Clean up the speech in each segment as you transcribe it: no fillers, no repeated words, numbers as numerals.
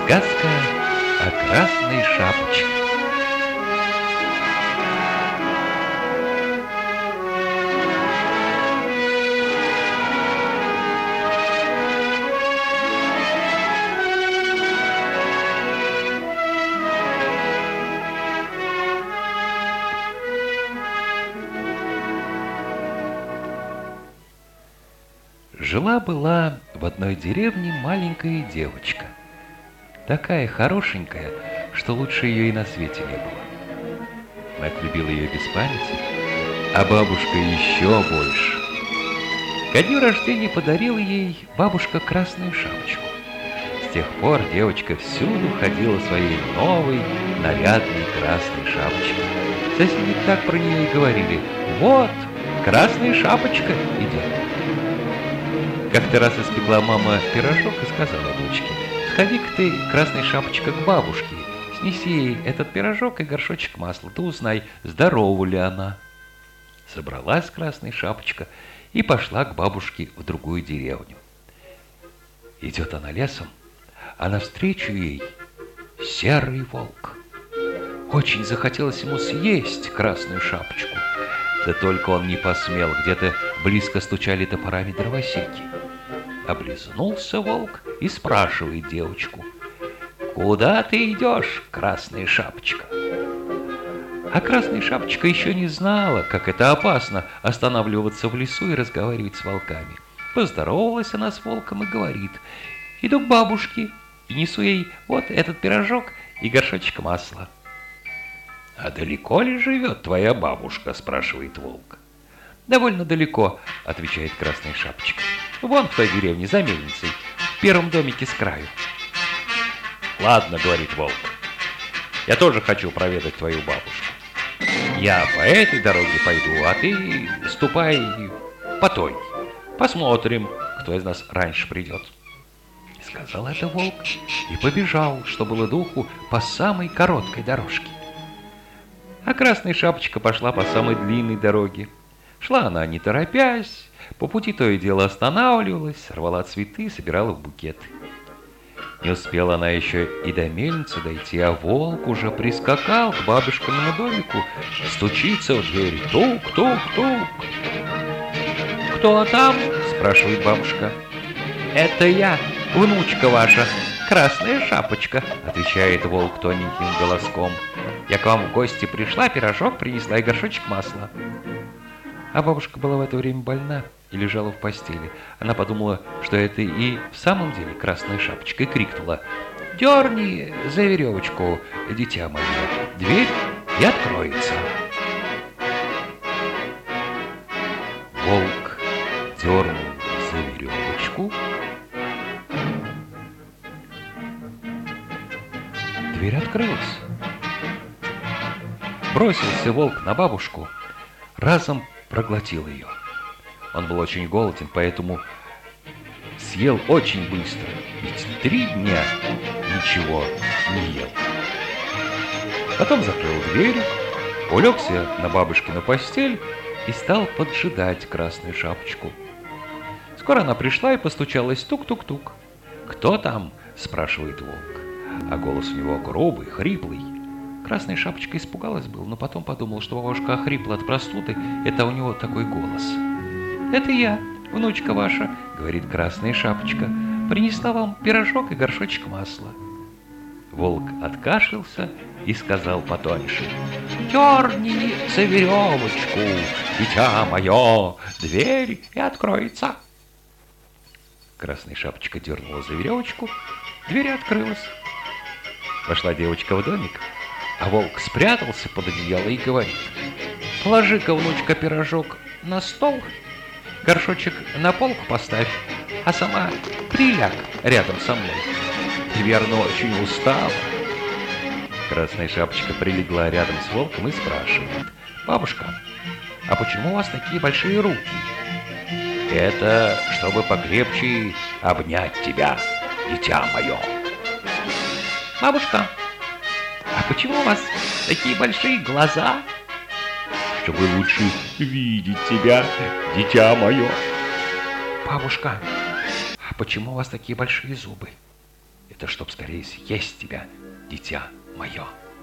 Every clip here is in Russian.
Сказка о красной шапочке. Жила-была в одной деревне маленькая девочка. Такая хорошенькая, что лучше ее и на свете не было. Мать любила ее без памяти, а бабушка еще больше. Ко дню рождения подарила ей бабушка красную шапочку. С тех пор девочка всюду ходила своей новой, нарядной красной шапочкой. Соседи так про нее и говорили: «Вот, красная шапочка идет». Как-то раз испекла мама пирожок и сказала дочке: «Сходи-ка ты, красная шапочка, к бабушке, снеси ей этот пирожок и горшочек масла, ты узнай, здорова ли она». Собралась красная шапочка и пошла к бабушке в другую деревню. Идет она лесом, а навстречу ей серый волк. Очень захотелось ему съесть красную шапочку, да только он не посмел, где-то близко стучали топорами дровосеки. Облизнулся волк и спрашивает девочку: «Куда ты идешь, красная шапочка?» А красная шапочка еще не знала, как это опасно останавливаться в лесу и разговаривать с волками. Поздоровалась она с волком и говорит: «Иду к бабушке и несу ей вот этот пирожок и горшочек масла». «А далеко ли живет твоя бабушка?» – спрашивает волк. «Довольно далеко», – отвечает красная шапочка. «Вон в той деревне, за мельницей, в первом домике с краю». «Ладно», – говорит волк, – «я тоже хочу проведать твою бабушку. Я по этой дороге пойду, а ты ступай по той. Посмотрим, кто из нас раньше придет». Сказал это волк и побежал, что было духу, по самой короткой дорожке. А красная шапочка пошла по самой длинной дороге. Шла она не торопясь, по пути то и дело останавливалась, рвала цветы, собирала в букеты. Не успела она еще и до мельницы дойти, а волк уже прискакал к бабушкиному домику, стучится в дверь: тук-тук-тук. «Кто там?» – спрашивает бабушка. «Это я, внучка ваша, красная шапочка», – отвечает волк тоненьким голоском. «Я к вам в гости пришла, пирожок принесла и горшочек масла». А бабушка была в это время больна и лежала в постели. Она подумала, что это и в самом деле красная шапочка, и крикнула: «Дерни за веревочку, дитя мое, дверь и откроется». Волк дернул за веревочку. Дверь открылась. Бросился волк на бабушку, разом проглотил ее. Он был очень голоден, поэтому съел очень быстро, ведь 3 дня ничего не ел. Потом закрыл дверь, улегся на бабушкину постель и стал поджидать красную шапочку. Скоро она пришла и постучалась: тук-тук-тук. «Кто там?» – спрашивает волк, а голос у него грубый, хриплый. Красная шапочка испугалась было, но потом подумала, что бабушка охрипла от простуды, это у него такой голос. «Это я, внучка ваша», — говорит красная шапочка, — «принесла вам пирожок и горшочек масла». Волк откашлялся и сказал потоньше: «Дерни за веревочку, дитя мое, дверь и откроется». Красная шапочка дернула за веревочку, дверь открылась. Вошла девочка в домик, а волк спрятался под одеяло и говорит: «Положи-ка, внучка, пирожок на стол, горшочек на полку поставь, а сама приляг рядом со мной. Ты, верно, очень устала». Красная шапочка прилегла рядом с волком и спрашивает: «Бабушка, а почему у вас такие большие руки?» «Это чтобы покрепче обнять тебя, дитя мое». «Бабушка, а почему у вас такие большие глаза?» «Чтобы лучше видеть тебя, дитя мое». «Бабушка, а почему у вас такие большие зубы?» Это чтоб скорее съесть тебя, дитя мое.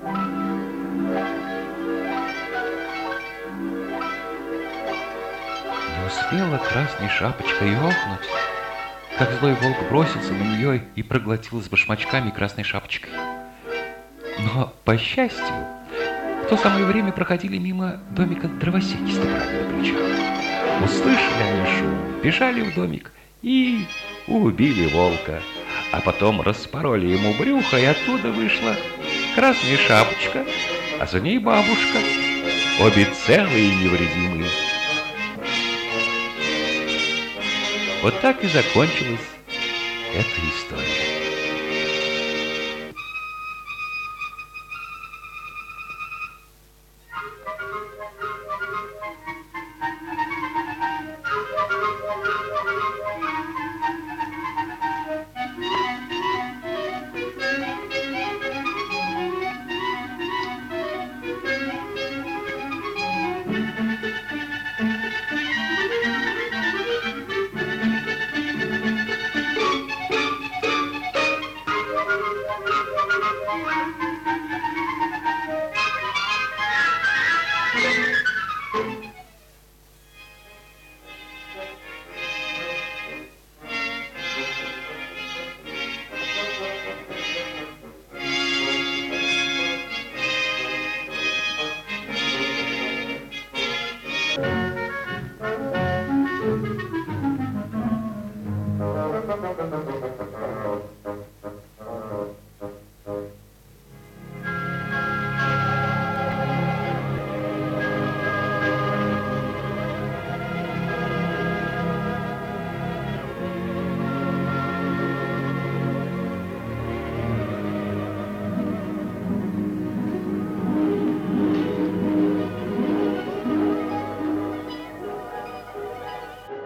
Не успела Красная Шапочка и охнуть, как злой волк бросился на нее и проглотил с башмачками Красной Шапочкой. Но, по счастью, в то самое время проходили мимо домика дровосеки с топорами на плечах. Услышали они шум, бежали в домик и убили волка. А потом распороли ему брюхо, и оттуда вышла Красная Шапочка, а за ней бабушка, обе целые и невредимые. Вот так и закончилась эта история.